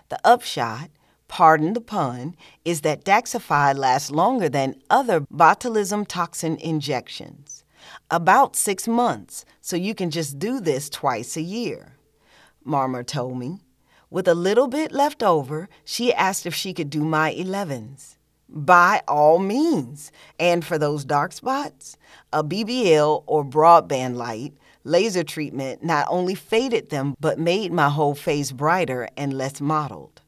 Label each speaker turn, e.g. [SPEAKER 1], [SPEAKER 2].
[SPEAKER 1] The upshot, pardon the pun, is that Daxxify lasts longer than other botulism toxin injections. About 6 months, so you can just do this twice a year, Marmer told me. With a little bit left over, she asked if she could do my 11s. By all means. And for those dark spots, a BBL or broadband light laser treatment not only faded them but made my whole face brighter and less mottled.